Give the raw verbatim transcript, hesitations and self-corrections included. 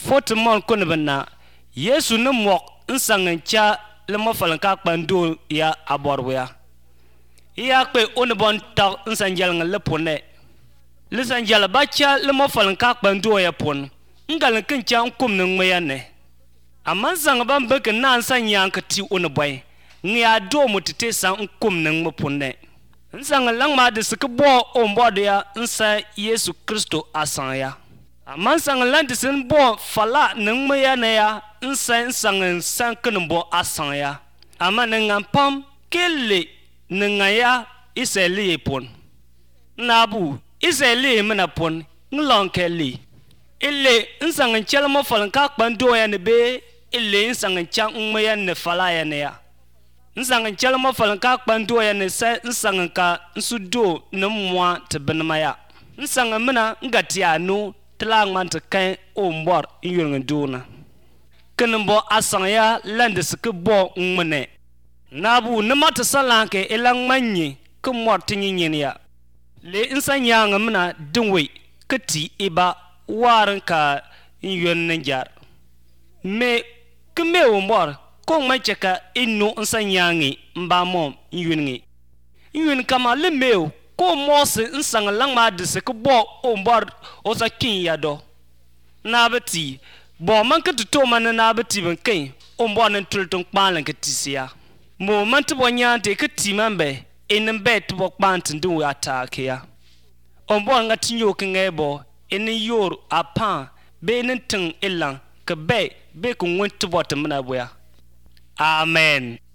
fotemon kunbana Yesu ne mok nsangin cha le mo falan ka kpando ya aborwa ya kpe onbon ta nsanjal ngale pone le sanjal ba cha le mo falan ka kpando ya pon ngal kin cha nkum ne ngmeya ne aman sang ban beke nan sanyan ka ti onboy ngia do mutete san nkum ne ngme pone nsang lang ma de skebo onbodo ya nsa Yesu Kristo asanya aman sang lan de sin bo fala ne ngmeya ne ya nsa nsang san kin bo asanya aman ngam pam kele nengaya iseli pon nabu iseli mena pon nglon keli ile nsang chelmo falan ka kpando ya ne be ile nsang chang ngmeya ne fala ya ne ya nsang chelmo falan ka kpando ya ne sa nsang ka nsudo ne mwa te benmaya nsang mena ngati anu tlang man te kan ombor yurng duna kenbo asanya lande ske bo ngmene nabu namata salanke elang manyi ke morti nyin ya le insan yang mena dinwe kati iba waran ka yon njar me keme ombor ko macheka inu insan yangi mba mom yungi yun kama le meu ko mose insan lang ma de se ko bo ombor osa kin ya do nabati bo man ka to man nabati ban kai ombor nan tultun kpalan ka tisia mo man to bonya te ka timambe in bet bo pant ndu attack ya ombo nga tinyo kengebo in yor apan be nin tin ilan ka be be ku won to bot mana boya amen.